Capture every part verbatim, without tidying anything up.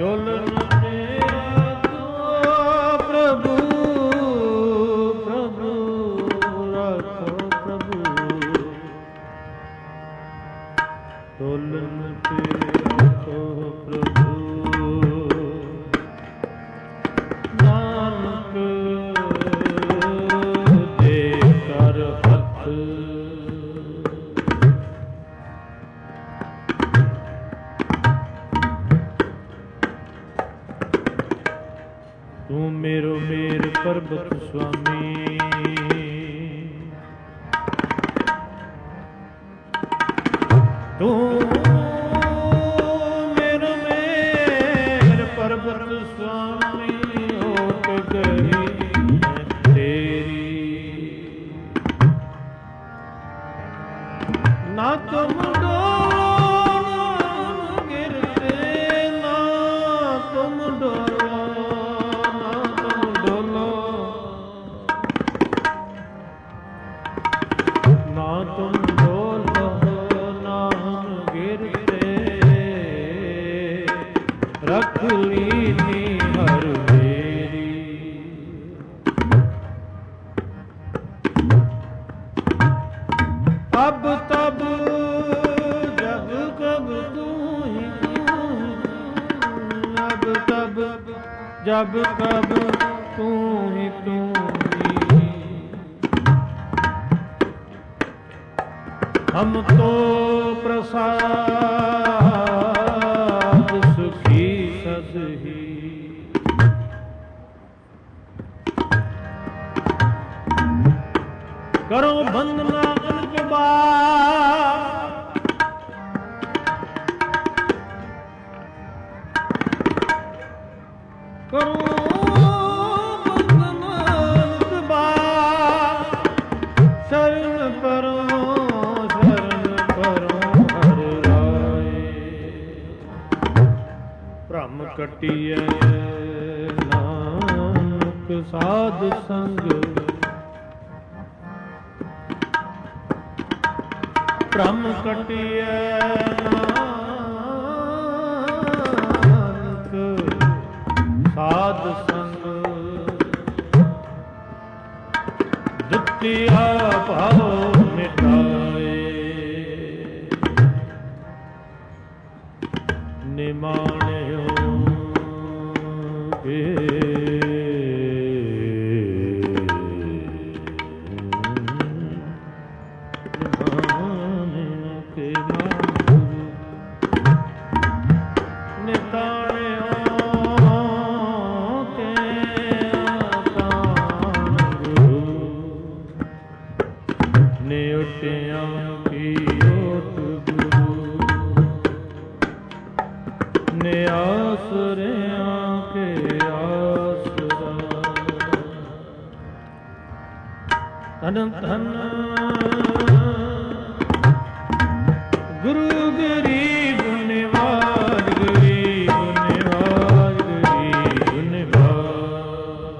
ਡੋਲਨ ਤੇਰਾ ਤੂੰ ਪ੍ਰਭੂ ਪ੍ਰਭੂ ਰੱਖੋ ਪ੍ਰਭੂ ਡੋਲਨ ਤੇਰਾ ਤੂੰ ਪ੍ਰਭੂ ਨਾਨਕ ਦੇ ਕਰ ਹੱਥ ਤੂੰ ਮੇਰੋ ਮੇਰ ਪਰਬਤ ਸੁਆਮੀ ਤੂੰ ਮੇਰੋ ਮੇਰ ਪਰਬਤ ਸੁਆਮੀ ਹੋਕ ਗਈ ਤੇਰੀ ਨਾ ਤੁਮ ਰੱਖ ਲੀਨੀ ਹਰ ਮੇਰੀ ਅਬ ਤਬ ਜਬ ਕਬ ਤੂੰ ਹੀ ਤੂੰ ਅਬ ਤਬ ਜਬ ਕਬ ਤੂੰ ਹੀ ਤੂੰ ਹੀ ਹਮ ਤੋ ਪ੍ਰਸਾਦ ਕਰੋ ਬੰਦਨਾ ਅਨਕਬਾ ਕਰੋ ਬੰਦਨਾ ਅਨਕਬਾ ਸ਼ਰਨ ਪਰੋ ਸ਼ਰਨ ਪਰੋ ਹਰਿ ਰਾਏ ਭ੍ਰਮ ਕਟਿਐ ਨਾਨਕ ਸਾਧ ਸੰਗ ਭ੍ਰਮ ਕਟਿਐ ਨਾਨਕ ਸਾਧ ਸੰਗ ਦੁਤੀਆ ਭਾਉ ਮਿਟਾਏ ਨਿਮਾਣਿਓ ਕੇ ਧਨ ਧਨ ਗੁਰੂ ਗਰੀਬ ਨਿਵਾਜ ਗਰੀਬ ਨਿਵਾਜ ਗਰੀਬ ਨਿਵਾਜ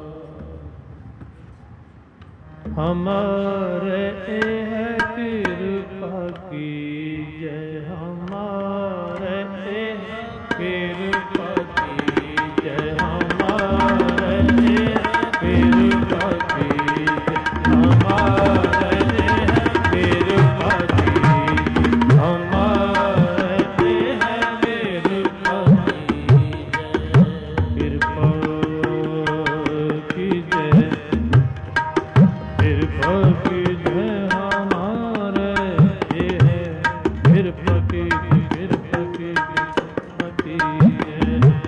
ਹਮਾਰੇ ਇਹ ਕਿਰਪਾ ਕੀਜੈ ਹਮਾਰੇ ਇਹ ਕਿਰਪਾ ਕੀਜੈ ਹਮਾਰੇ ਇਹ ਕਿਰਪਾ Thank you.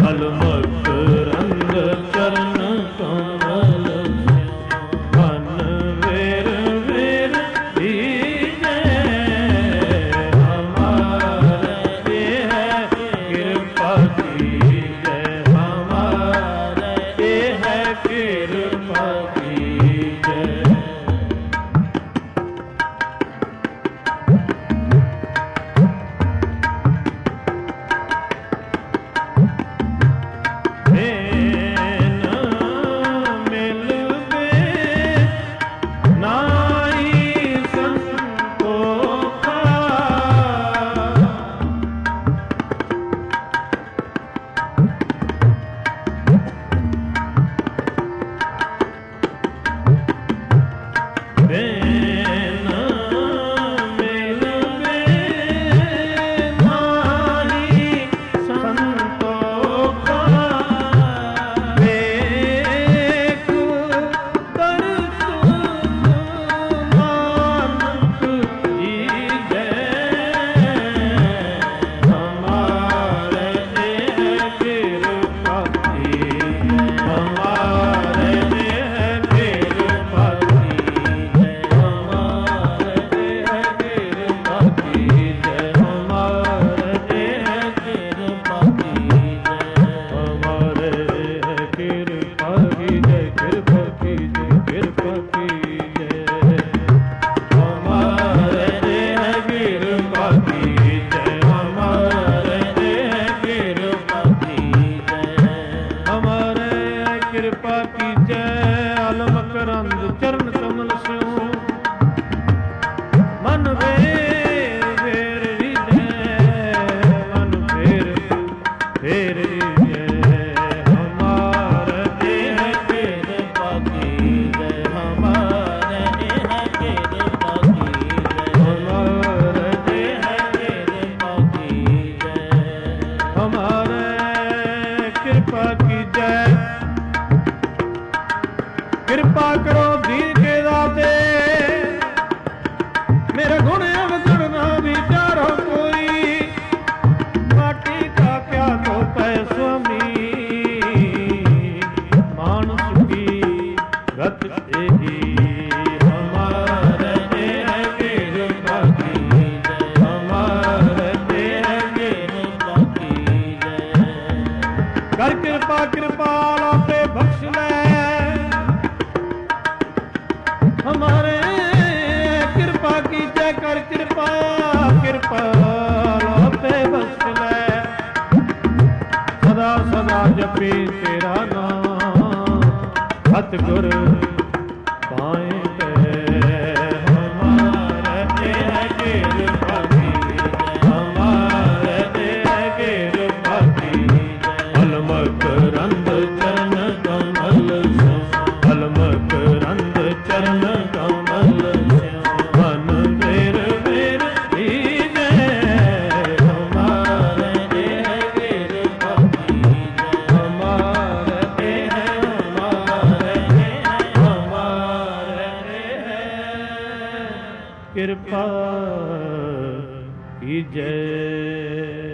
अलमकरंद चरण कमल मन वेर वेर दीजे हमारे है कृपा कीजे हमारे है कृपा कीजे कृपा करो दीन के दाते मेरे गुण अवगुण ना विचारो कोई माटी का क्या तो पै स्वामी मानुष की गत यही हमारे है कृपा कीजिए हमारे है कृपा कीजिए कर कृपा कृपाला पे बख्श ले हमारे कृपा की जय कर कृपा कृपा पे बस ले सदा सदा जपे तेरा नाम सतगुर पाए हमारे है कृपा कीजिए हमारे है कृपा कीजिए अलमकरंद चरण कमल अलमकरंद चरण कृपा कीजिए।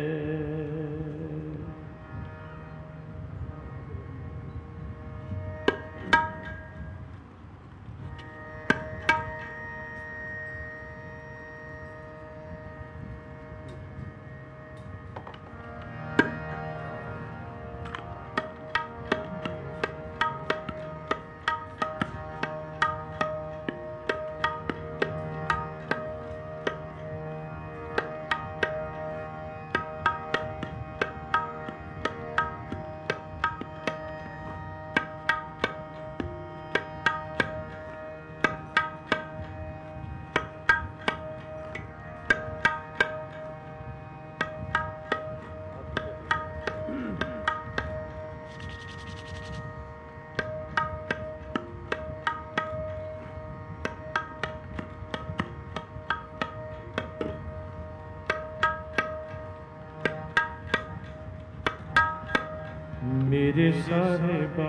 मेरे साहिबा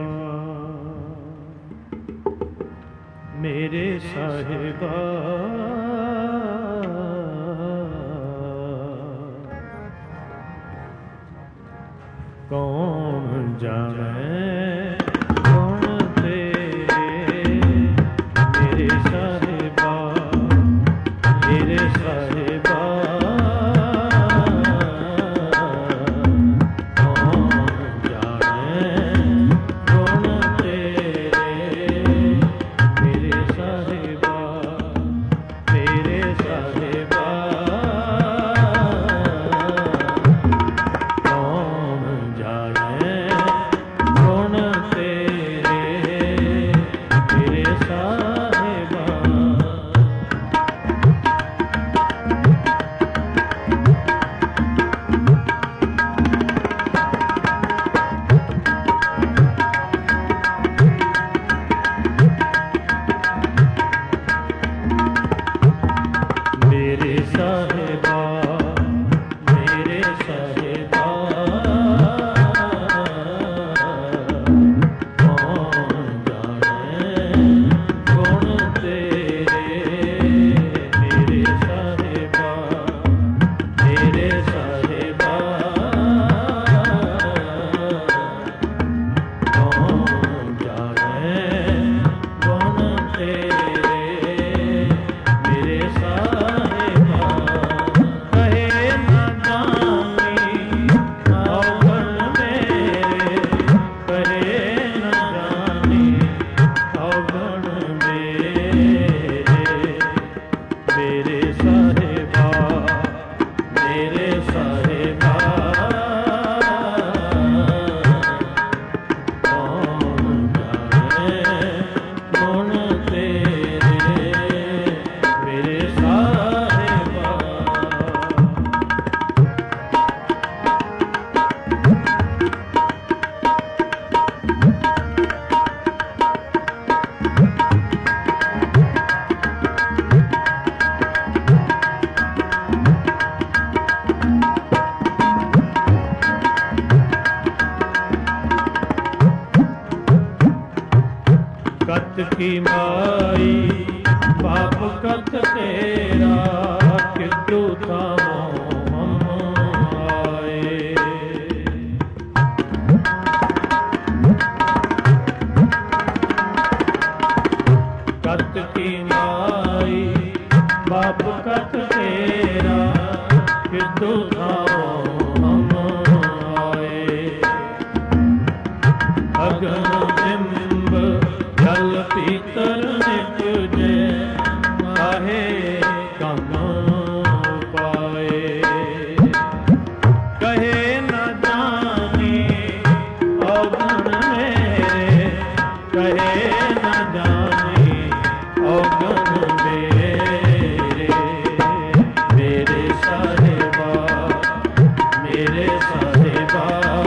मेरे साहिबा कौन जाने कौन तेरे मेरे साहिबा मेरे साहिबा कत की माई बाप कत तेरा कितु थामो हम आए। कत की माई बाप कत तेरा कितु थामो हम आए। अगन बिंब जल पीतर निपजे काहे कम पाए। कहे न जाने अवगुण मेरे कहे न जाने अवगुण मेरे। मेरे साहिबा मेरे साहिबा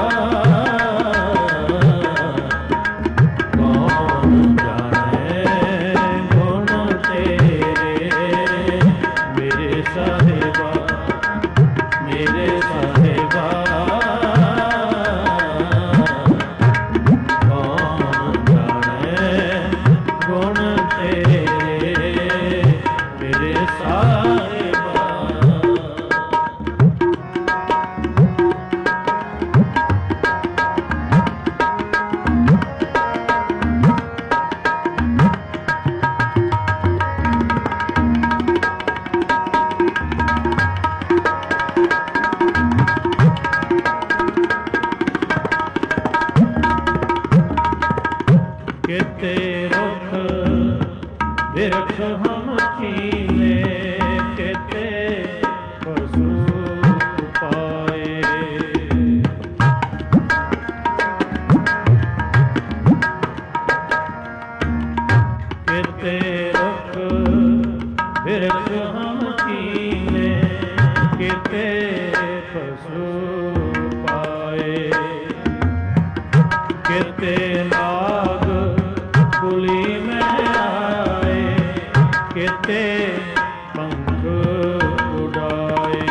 केते रुख बिरख हम कीने केते पशु पाए। केते रुख बिरख हम कीने केते पशु पाए। केते नाग कुली में आए केते पंख उड़ाए।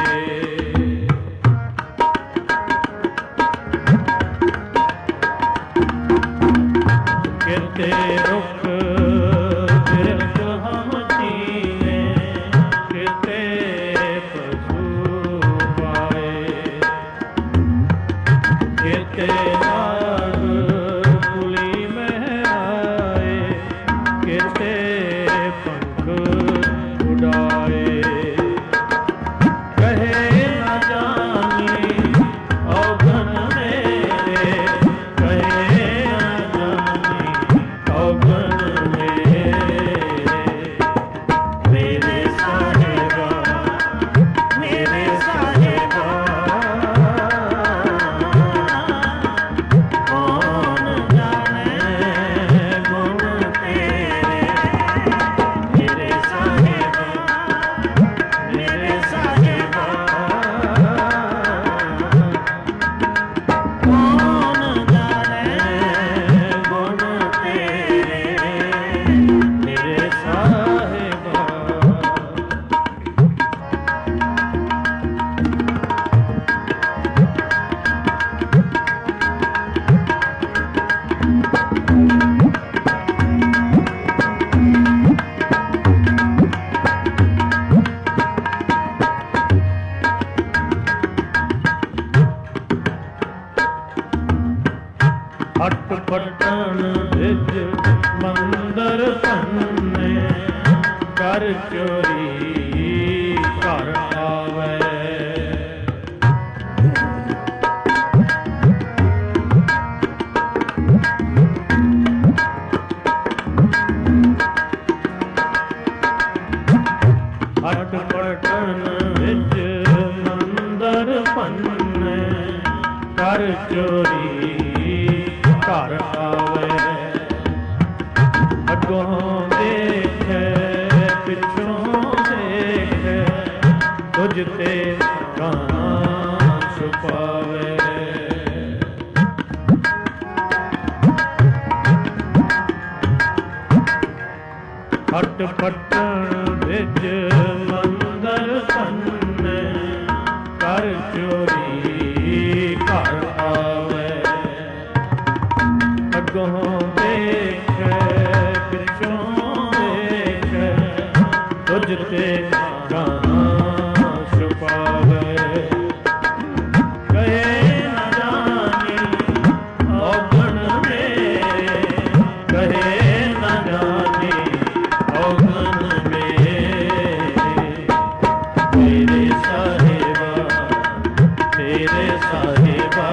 केते रुख बिरख हम कीने केते पशु पाए। केते ਕਿਤੇ ਨਾਗ ਕੁਲੀ ਮਹਿਰਾਏ, ਕਿਤੇ ਪੰਖ ਉਡਾਏ। ਕਹੇ ਨਾ ਜਾਣੀ ਔਗਣ ਮੇਰੇ, ਕਹੇ ਨਾ ਜਾਣੀ ਔਗਣ ਮੇਰੇ। ਮੇਰੇ ਸਾਹਿਬਾ, ਮੇਰੇ ਸਾਹਿਬਾ, ਕੌਣ ਜਾਣੇ ਗੁਣ ਤੇਰੇ। ਮੇਰੇ ਸਾਹਿਬਾ, ਮੇਰੇ ਸਾਹਿਬਾ, ਕੌਣ ਜਾਣੇ ਗੁਣ ਤੇਰੇ। ਮੇਰੇ ਸਾਹਿਬਾ। ਹੱਟ ਪਟਣ ਵਿੱਚ ਮੰਦਰ ਧੰਨੇ, ਕਰ ਚੋਰੀ ਘਰ ਆਵੇ। ਹੱਟ ਪਟਣ ਵਿੱਚ ਮੰਦਰ ਭੰਨੇ, ਕਰ ਚੋਰੀ ਘਰ ਆਵੇ। ਅੱਗੋਂ ਦੇਖੇ ਪਿੱਛੋਂ ਦੇਖੇ, ਤੁਝ ਤੇ ਕਾਂ ਛੁਪਾਵੇ। ਹੱਟ ਪੱਟਣ ਵਿੱਚ ਮੰਦਰ ਧੰਨੇ, ਕਰ ਚੋਰੀ ਘਰ ਆਵੇ। ਅੱਗੋਂ ਦੇਖੇ ਪਿੱਛੋਂ ਦੇਖੇ, ਤੁਝ ਤੇ ਕਾਂ ਛੁਪਾਵੇ। ਕਹੇ ਨਾ ਜਾਣੀ ਔਗਣ ਮੇਰੇ, ਕਹੇ ਨਾ ਜਾਣੀ ਔਗਣ ਮੇਰੇ। ਮੇਰੇ ਸਾਹਿਬਾ, ਮੇਰੇ ਸਾਹਿਬਾ,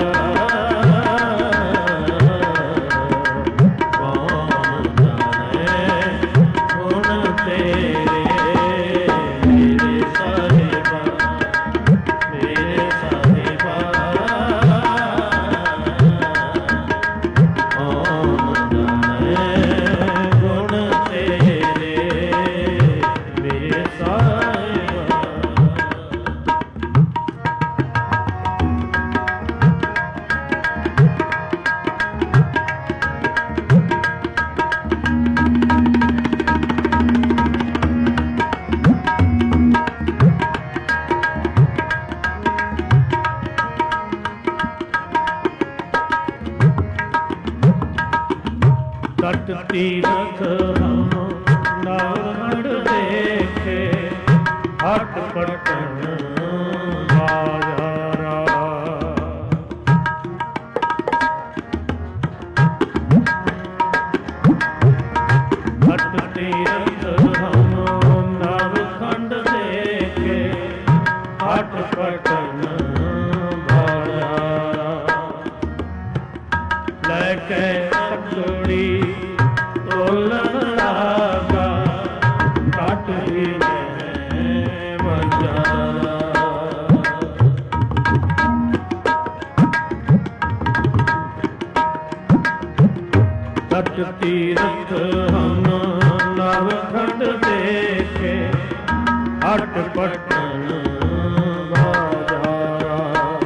ਤਟ ਤੀਰਥ ਹਮ ਨਾਵੜ ਦੇਖੇ, ਹੱਟ ਪਟਣ ਬਾਜ਼ਾਰਾ। ਹੱਟ ਤੀਰਥ ਹਮ ਨਵਖੰਡ ਦੇਖੇ, ਹੱਟ ਪਟਣ ਬਾਜ਼ਾਰਾ। ਲੈ ਕੇ ਤਕੜੀ ਤੋਲਣ ਲਾਗਾ, ਘਟ ਹੀ ਮੈਂ ਵਜਾਰਾ। ਤਟ ਤੀਰਥ ਹਮ ਨਵਖੰਡ ਦੇਖੇ, ਹੱਟ ਪਟਣ ਬਾਜ਼ਾਰਾ।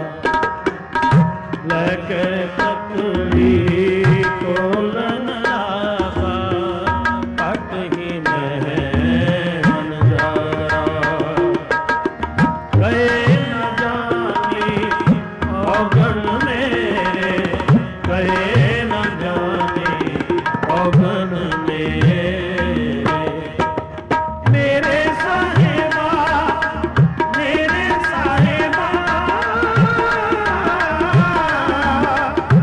ਲੈ ਕੇ ਤਕੜੀ ਤੋਲਣ ਲਾਗਾ, ਘਟ ਹੀ ਮੈਂ ਵਜਾਰਾ। ਕਹੇ ਨਾ ਜਾਣੀ ਔਗਣ ਮੇਰੇ, ਕਹੇ ਨਾ ਜਾਣੀ ਔਗਣ ਮੇਰੇ। ਮੇਰੇ ਸਾਹਿਬਾ, ਮੇਰੇ ਸਾਹਿਬਾ,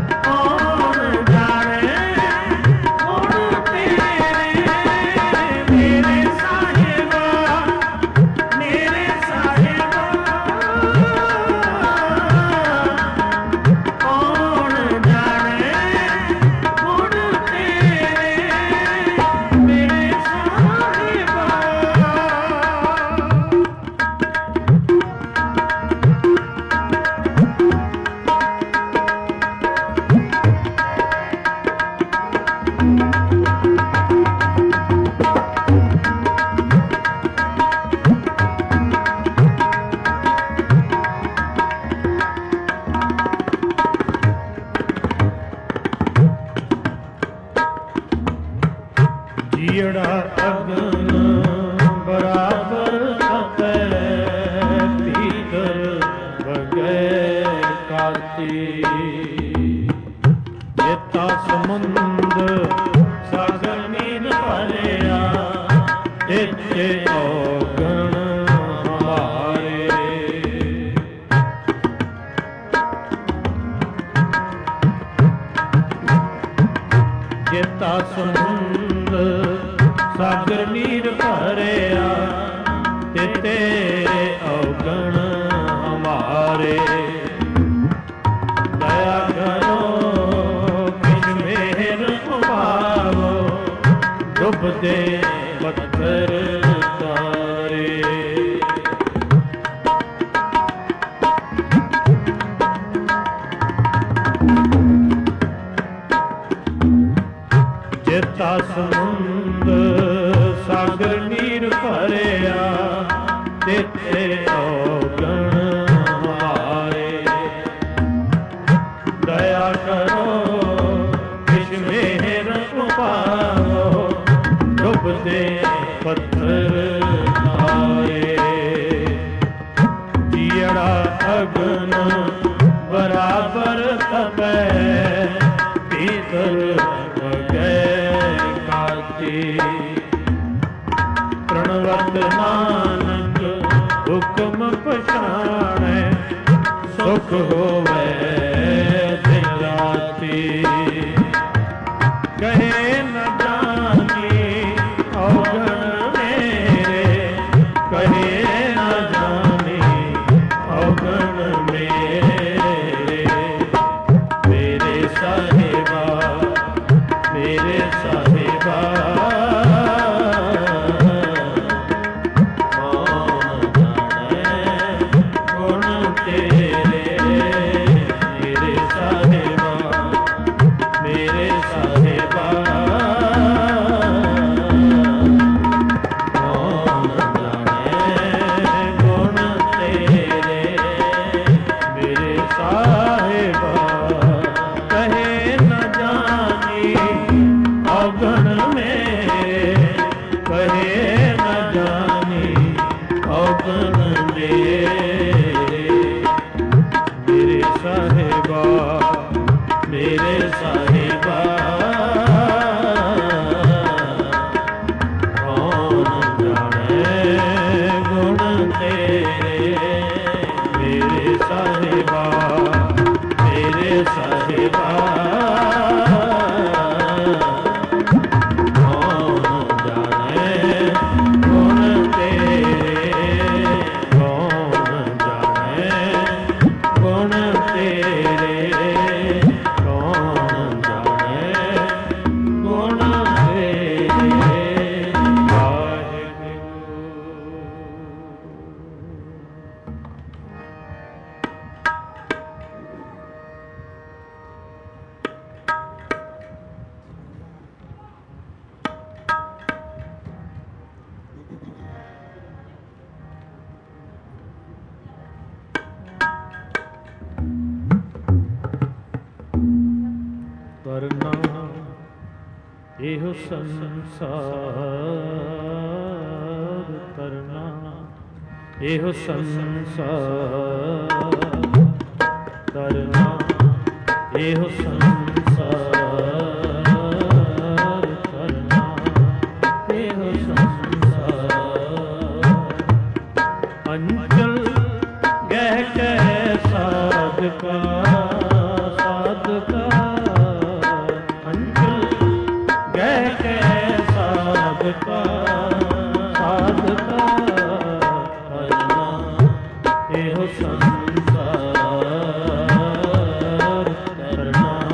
ਜੀੜਾ ਅਗਨ ਬਰਾਬਰ ਤਪੈ ਭੀਤਰ ਵਗੈ ਕਾਤੀ ਜੇਤਾ ਸਮੁੰਦ ਸਾਗਰ ਨੀਰ ਭਰਿਆ ਤੇਤੇ ਔਗਣ ਹਮਾਰੇ ਜੇਤਾ ਸਮੁੰਦ ਸਾਗਰ ਨੀਰ ਭਰਿਆ ਤੇ ਤੇਰੇ ਔਗਣ ਹਮਾਰੇ ਦਇਆ ਕਰੋ ਕਿਛ ਮਿਹਰ ਉਪਾਵੋ ਡੁੱਬਦੇ ਪੱਥਰ ਤਾਰੇ ਜੇਤਾ ਸਮੁੰਦ ਸਾਗਰ ਨੀਰ ਭਰਿਆ ਤੇਤੇ ਔਗਣ ਹਮਾਰੇ ਦਇਆ ਕਰੋ ਕਿਛ ਮਿਹਰ ਉਪਾਵੋ ਡੁੱਬਦੇ ਪੱਥਰ ਤਾਰੇ ਜੀੜਾ ਅਗਨ ਬਰਾਬਰ ਤਪੈ ਭੀਤਰ ਪ੍ਰਣਵਤ ਨਾਨਕ ਹੁਕਮ ਪਛਾਣੈ ਸੁਖ ਹੋਵੇ ਦਿਨ ਰਾਤੀ ਕਹੇ ਨ ਜਾਣੀ ਔਗਣ ਮੇਰੇ ਕਹੇ ਨ ਜਾਣੀ ਔਗਣ ਮੇਰੇ ਮੇਰੇ ਸਾਹਿਬਾ ਮੇਰੇ ਸਾਹਿਬਾ ਇਹੋ ਸੰਸਾਰ ਤਰਨਾ ਇਹੋ ਸੰਸਾਰ ਤਰਨਾ ਇਹੋ ਸੰਸਾਰ ਤਰਨਾ ਇਹੋ ਸੰਸਾਰ ਅੰਚਲ ਗਹਿ ਕੈ ਸਾਧਕਾ ਸਾਧਕਾ ਸਾਧਕਾ ਸਾਧਕਾ ਕਰਨਾ ਇਹੋ ਸੰਸਾਰ ਕਰਨਾ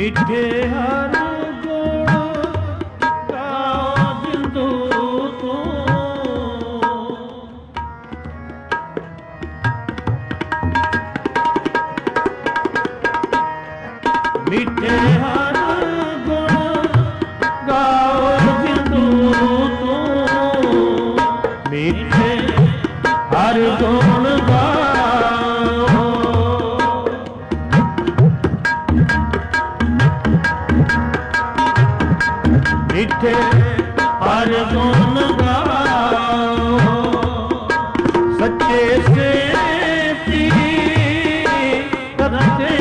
मिठे हर गुण गाओ बिंदु तू मिठे हर गुण गाओ बिंदु तू मिठे हर गुण गाओ मिठे हर गुण गाओ सच्चे से करते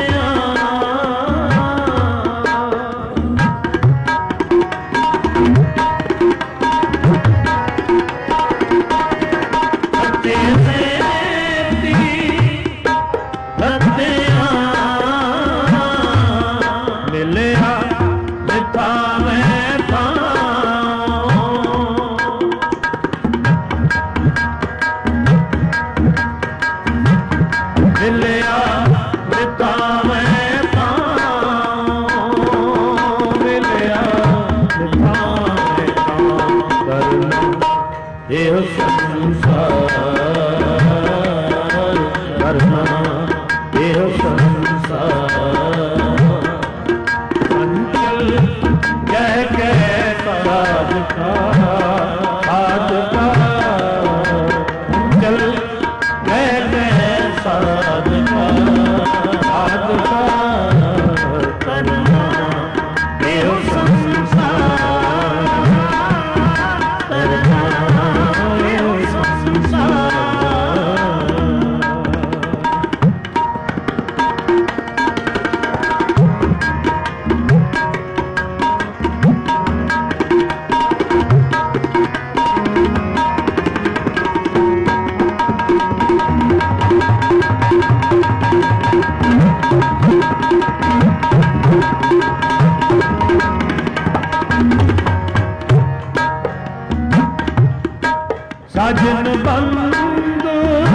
साजन बंद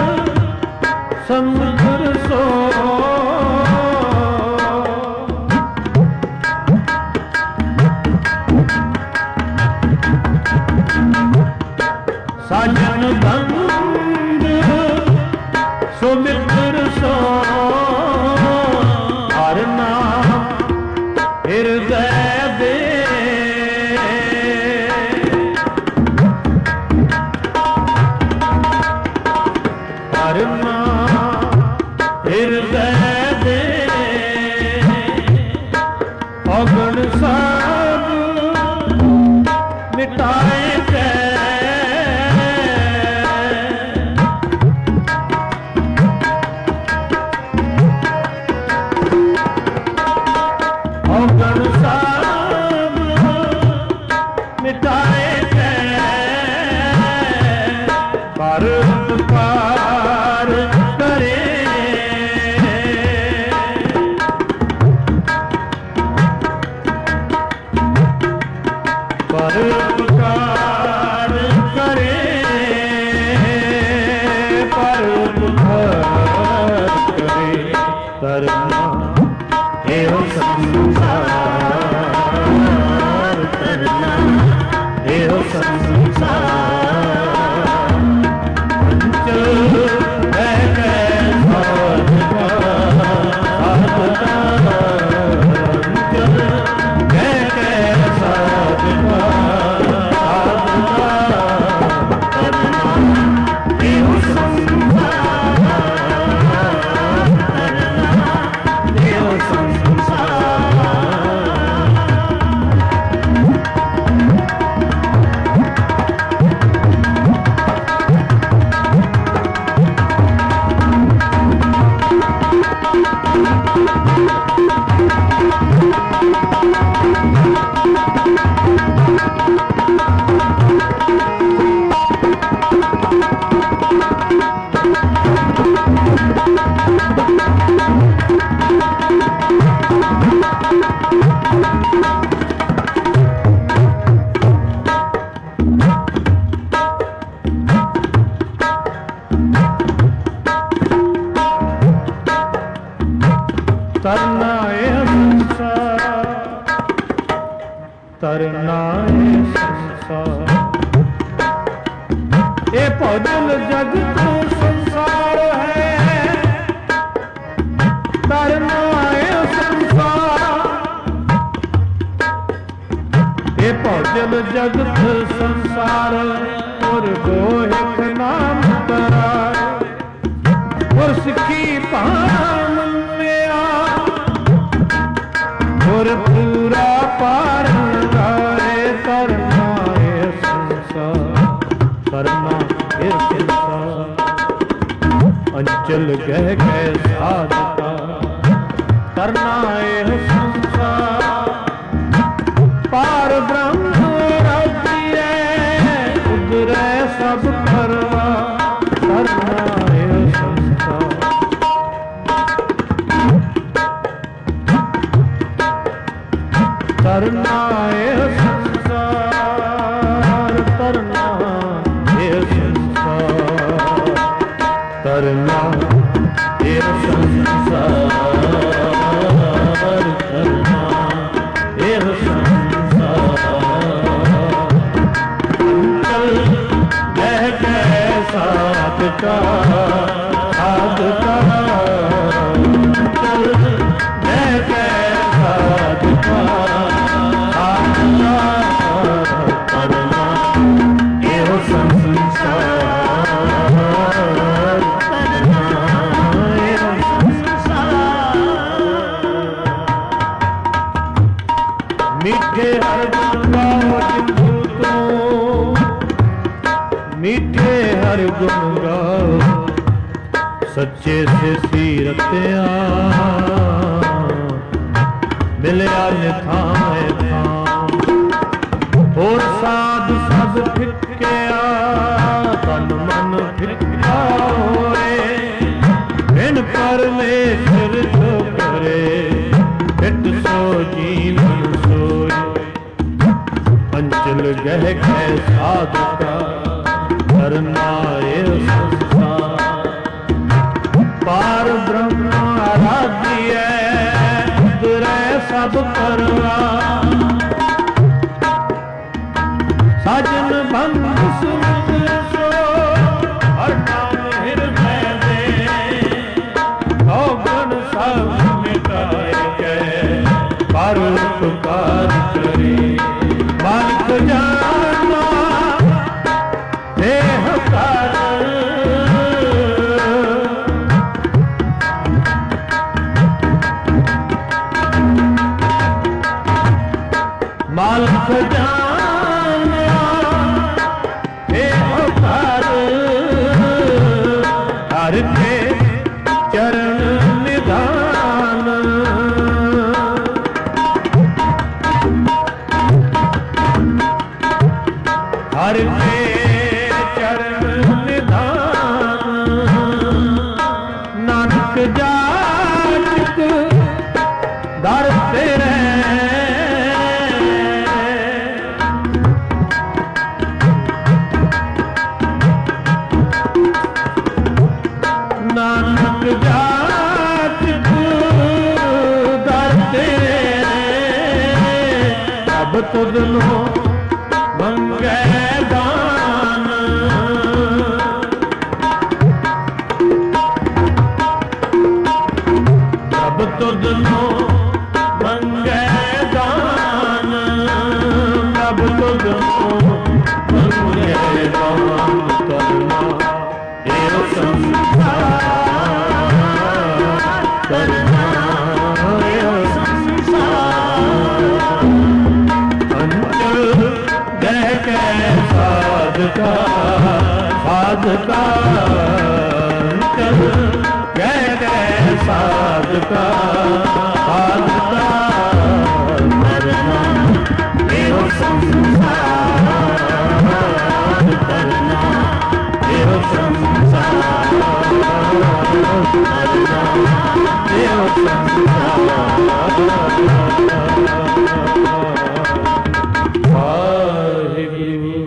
समुद्र सो साजन बंद सुमित्र सो हर नाम हृदय दे हृदय दे अगन सब मिटाए अगन सब मिटाए पर पार करे जगत संसार और गोहिक नाम करार और सिखी पान में आ और पूरा पार गाए करना ये संसार करना ये संसार अंचल गह गह साधता करना ये संसार पार ब्रह्म राज्य उधरे सब करवा करना ये संसार करना ये संसार करना ये संसार करना ये संसार करना ये साधका साधका चल मैं कैसा साधका साधका करना ये संसार करना ये संसार मीठे हर गुण गाओ जिंदू तो मीठे हर गुण गाओ सच्चे से सीरत्या मिलया निथाए थाम और साध सब फिक्या तन मन फिक्या होए बिन परमेश्वर जो करे फिट सो जीवन सोए अंचल गह गह साधका करना ये संसार पार ब्रह्म आराध्य उधरे सब करवा साजन बंद सुन सो हर नाम हृदय दे अवगुण सब मिटाए गए पर उपकार करे मालिक जाना मालिक जाना हे अवतार हर के चरण निधान हर के जाचक दर तेरे नानक जाचक दर तेरे अब तुझनो मंगे दान तुझनो मंगे दान अब तुझनो मंगे दान करना ये संसार करना ये संसार अंचल गह गह साधका साधका अंचल गह गह साधका साधका करना ये संसार करना ये संसार करना ये संसार वाहिगुरु।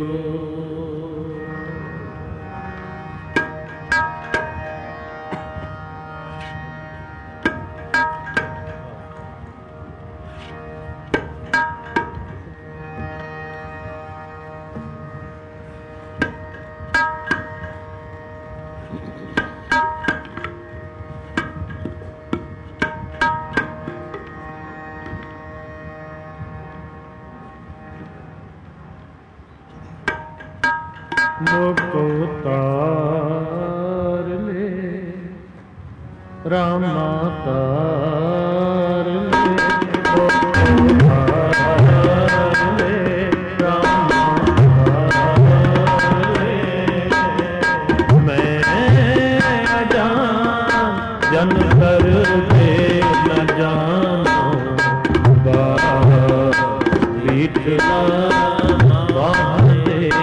रामा तार ले तार ले रामा तार ले मैं अजान जन कर दे न जानो बीठला बांधे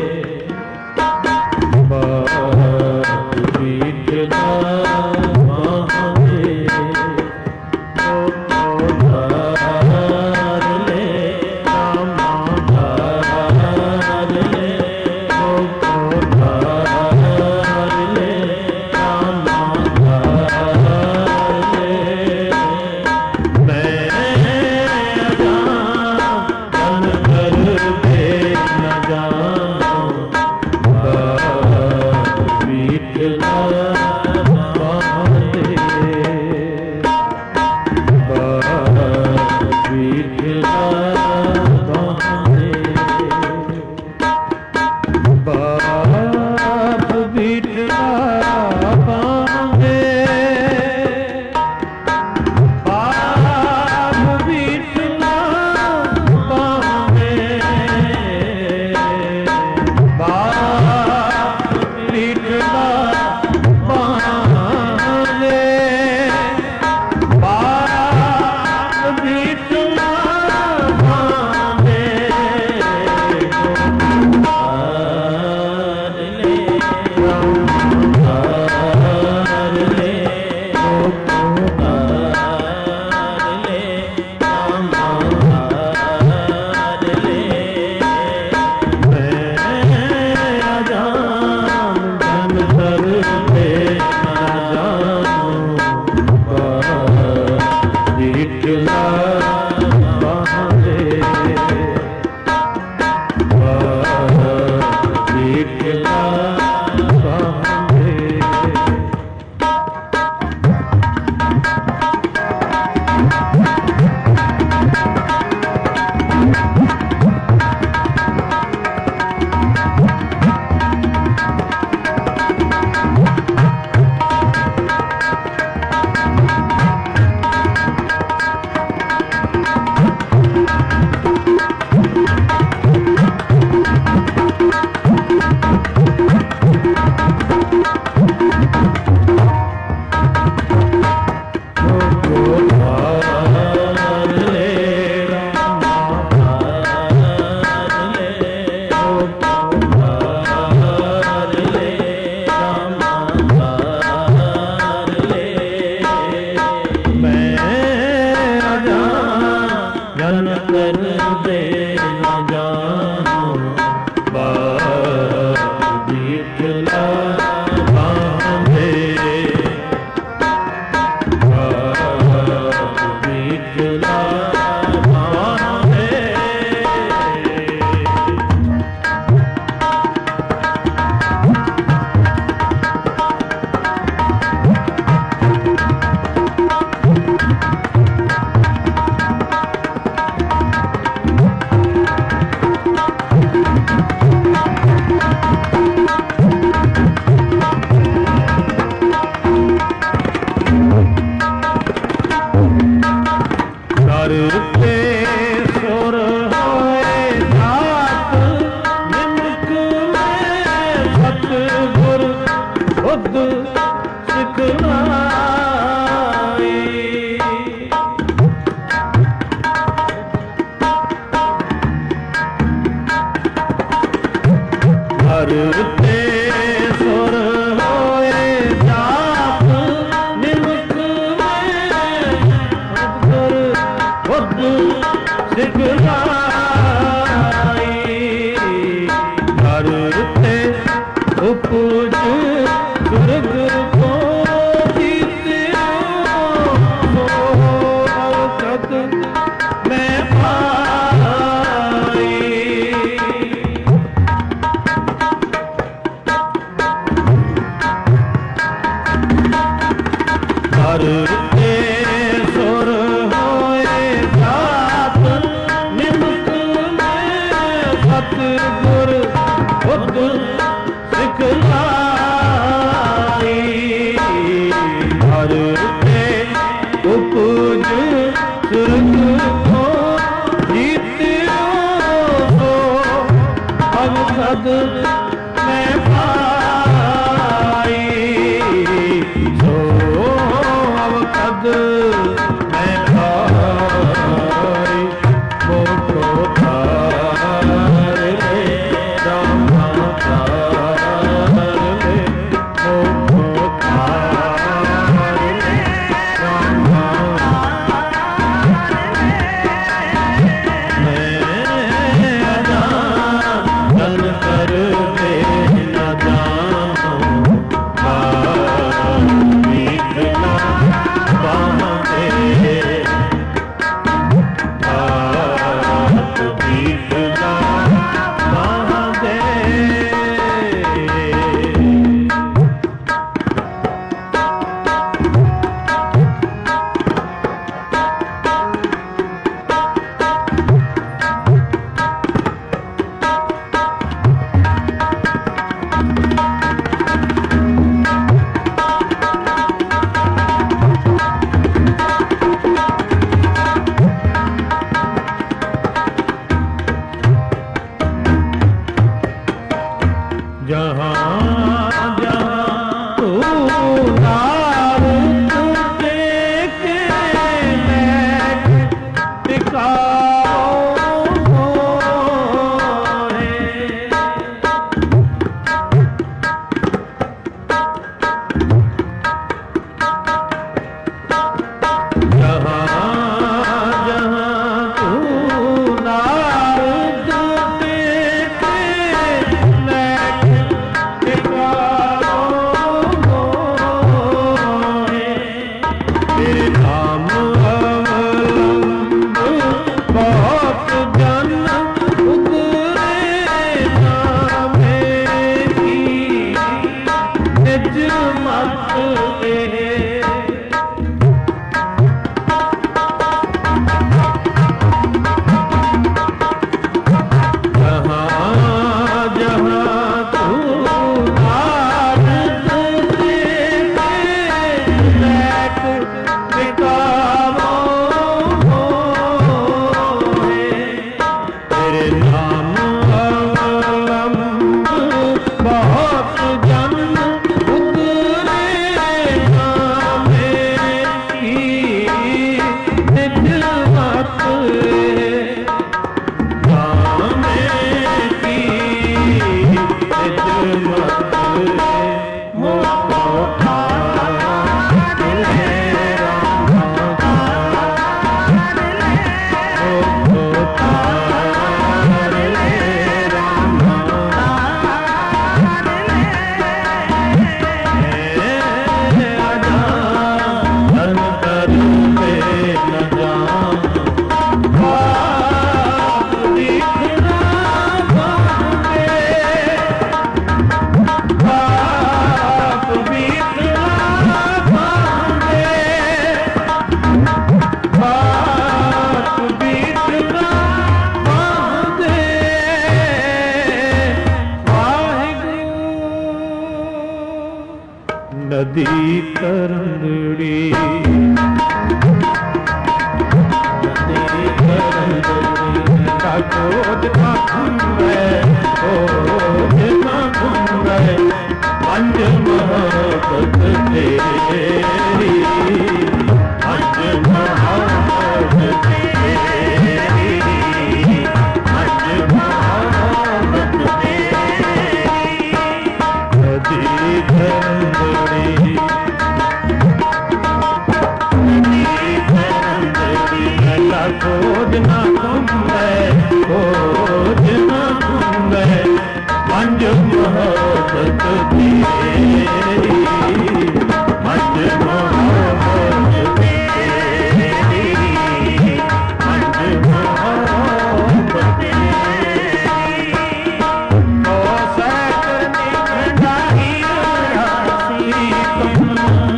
बीठला Hare नदी तरंगड़ी नदी तरंगड़ी काकोद का घूमे ओ जितना घूमे पंज मोहब्बत तेरी पंज मोहब्बत तेरी पंज मोहब्बत तेरी नदी तरंगड़ी खोज ना घूमे खोज ना घूमे पंज मोहब्बत तेरी पंज मोहब्बत तेरी पंज मोहब्बत तेरी ओ सैकड़नी खंडाई रासी तुम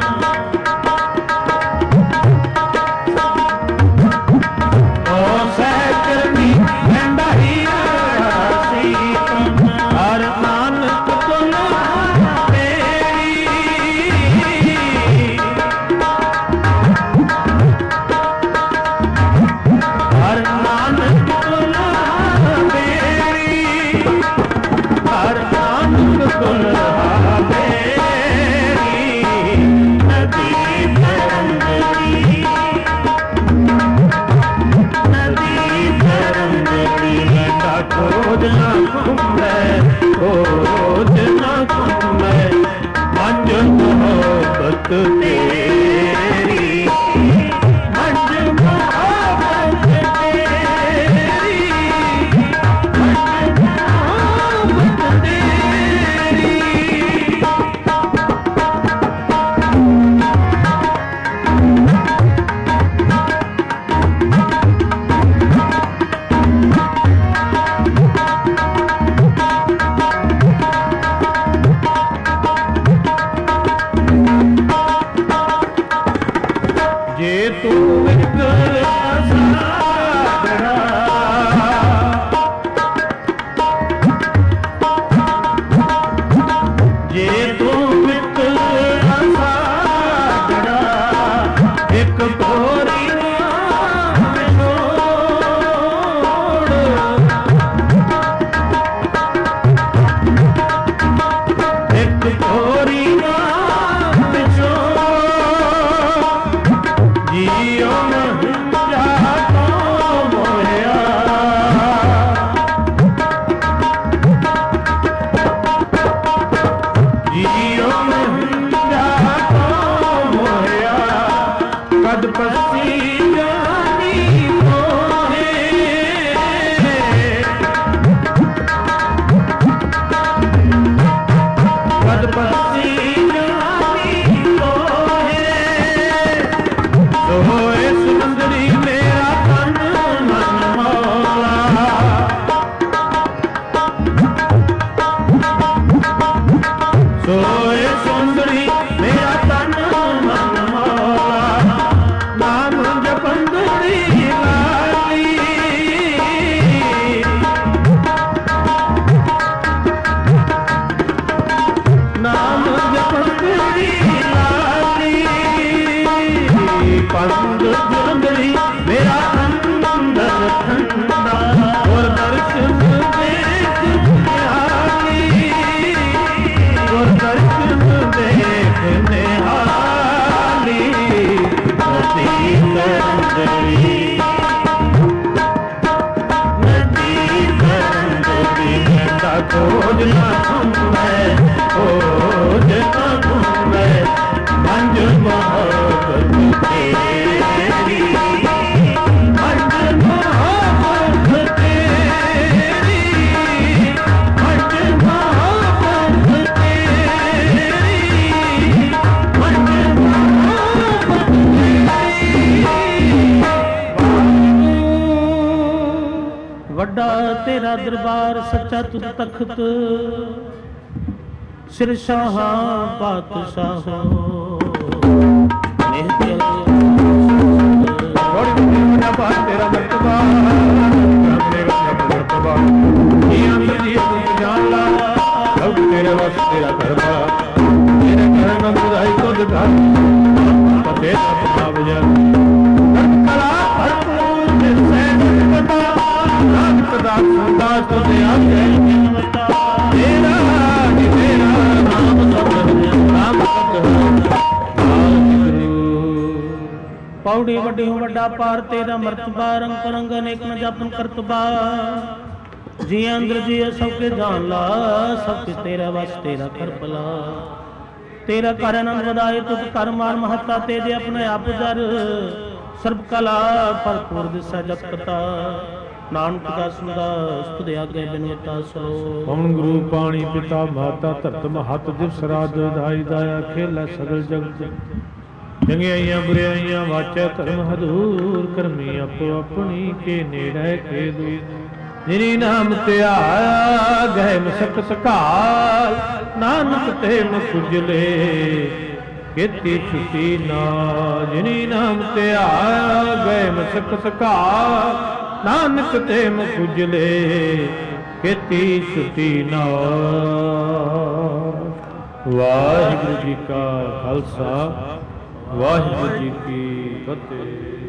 खोज ना घूमे खोज ना घूमे पंज मोहब्बत तेरी पंज मोहब्बत तेरी पंज मोहब्बत तेरी जे तू एक सागरा जे तू एक सागरा एक भोरी एक भोरी जियो जा तो मोया जियो जा तो मोया कद पसी जानी मोहे कद पसी जानी मोहे सोए सुंदरी मेरा तन मन मौला सोए सुंदरी मेरा तन ਪੰਦ ਜੁਲੰਧਰੀ ਮੇਰਾ ਅੰਦਰ ਠੰਡਾ ਗੁਰ ਦਰਸ਼ਨ ਦੇਖ ਨਿਹਾਲੀ ਗੁਰ ਦਰਸ਼ਨ ਦੇਖ ਨਿਹਾਲੀ ਨਦੀ ਕਰੰਦਰੀ ਨਦੀ ਕਰੰਦਰੀ ਕਹਿੰਦਾ ਖੋਜ ਨਾ ਘੁੰਮੈ ਖੋਜ ਨਾ ਘੁੰਮੈ ਮੰਜ ਮੁਹੱਬਤ ਤੇਰੀ ਮੰਜ ਮੁਹੱਬਤ ਤੇਰੀ ਮੰਜ ਮੁਹੱਬਤ ਤੇਰੀ ਮੰਜ ਮੁਹੱਬਤ ਤੇਰੀ ਵੱਡਾ ਤੇਰਾ ਦਰਬਾਰ ਸੱਚਾ ਤੁਧ ਤਖਤ ਸਿਰ ਸ਼ਾਹਾਂ ਪਾਤਸ਼ਾਹਾਂ ਨਿਹਚਲ ਬੜੀ ਵੱਡਾ ਬਾਤ ਤੇਰਾ ਮਰਤਬਾ ਆਪਣੇ ਵੱਡਾ ਮਰਤਬਾ ਇਹ ਅੰਦਰ ਜੀ ਤੂੰ ਜਾਣ ਲਾ ਸਭ ਤੇਰੇ ਵਸ ਤੇਰਾ ਕਰਵਾ ਤੇਰੇ ਕਰਨ ਬੁਝਾਈ ਤੁਧ ਘਰ ਪਤੇ ਸਭ ਵਜਾ ਕਲਾ ਭਰਪੂਰ ਤੇ ਸਹਿਜ ਪਤਾ ਨਾਨਕ ਦਾ ਸੰਦਾ ਤੁਧ ਆਗੇ ਜਨਮਤਾ ਤੇਰਾ ਤੇਰਾ ਨਾਮ ਸਤਿ ਨਾਮ ਸਤਿ ਪੌੜੀ ਵੱਡੀ ਵੱਡਾ ਪਾਰ ਤੇਰਾ ਮਰਤਬਾ ਰੰਗ ਰੰਗ ਅਨੇਕ ਨ ਜਪਨ ਕਰਤਬਾ ਜੀ ਅੰਦਰ ਜੀ ਸਭ ਕੇ ਜਾਨ ਲਾ ਸਭ ਕੇ ਤੇਰਾ ਵਸ ਤੇਰਾ ਕਰ ਭਲਾ ਤੇਰਾ ਕਰ ਆਨੰਦ ਵਧਾਏ ਤੁਧ ਕਰ ਮਾਰ ਮਹੱਤਾ ਤੇ ਦੇ ਆਪਣੇ ਆਪ ਜਰ ਸਰਬ ਕਲਾ ਭਰਪੂਰ ਦਿਸੈ ਜਪ ਕਤਾ ਨਾਨਕ ਦਾ ਸੁਦਾ ਉਸਤੁ ਆਗੇ ਬਿਨਵਤਾ ਸਲੋ ਪਵਨ ਗੁਰੂ ਪਾਣੀ ਪਿਤਾ ਮਾਤਾ ਧਰਤ ਮਹਤ ਦਿਵਸ ਰਾਜ ਵਿਧਾਈ ਦਾਇਆ ਖੇਲਾ ਸਗਲ ਜਗਤ ਚੰਗਿਆਈਆਂ ਬੁਰਾਈਆਂ ਵਾਚੈ ਧਰਮ ਹਦੂਰ ਕਰਮੀ ਆਪੋ ਆਪਣੀ ਕੇ ਨੇੜੇ ਕੇ ਦੂਰ ਜਿਨੀ ਨਾਮ ਧਿਆਇਆ ਗਏ ਮਸਕਤ ਕਾਲ ਨਾਨਕ ਤੇ ਮੁਖਜਲੇ ਕੀਤੀ ਛੁਟੀ ਨਾ ਜਿਨੀ ਨਾਮ ਧਿਆਇਆ ਗਏ ਮਸਕਤ ਕਾਲ ਨਾਨਕ ਤੇ ਮੁਖਜਲੇ ਕੀਤੀ ਛੁਟੀ ਨਾ ਵਾਹਿਗੁਰੂ ਜੀ ਕਾ ਖਾਲਸਾ ਵਾਹਿਗੁਰੂ ਜੀ ਕੀ ਫਤਿਹ।